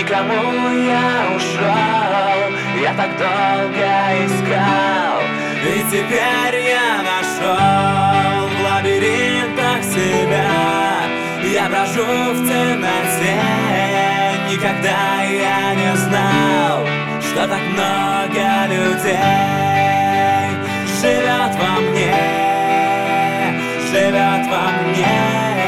никому я ушел. Я так долго искал, и теперь я нашел в лабиринтах себя. Я брожу в темноте, никогда я не знал, что так много людей живет во мне, живет во мне.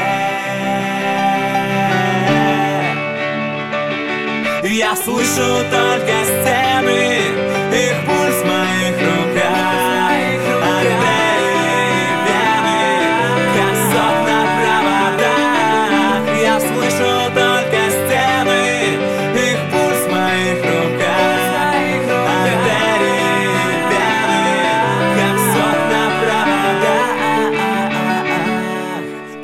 Я слышу только стены, их пульс в моих руках, артерии, вены, как сок на проводах. Я слышу только стены, их пульс в моих руках, артерии, вены, как сок на проводах.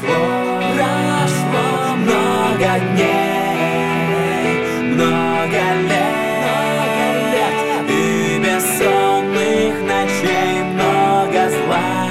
Прошло много дней, много лет, и бессонных ночей, много зла,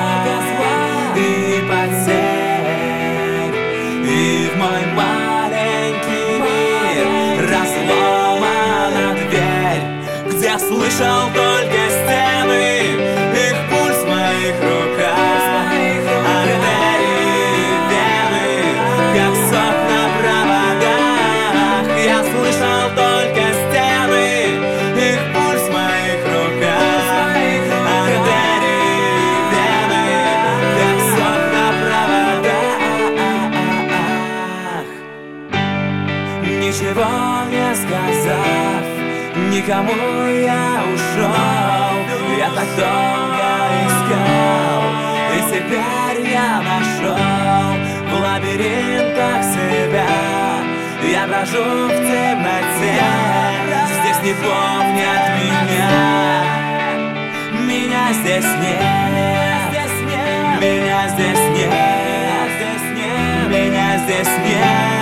и потерь, и в мой маленький мир разломана дверь, где слышал только стены, их пульс в моих руках, артерии, вены, как сок на проводах. Я слышал только стены, их пульс в моих руках, артерии, вены, как сок на проводах. Ничего не сказав, никому я ушел. Я так долго искал, и теперь я нашел в лабиринтах себя. Я брожу в темноте, здесь не помнят меня. Меня здесь нет, меня здесь нет, меня здесь нет.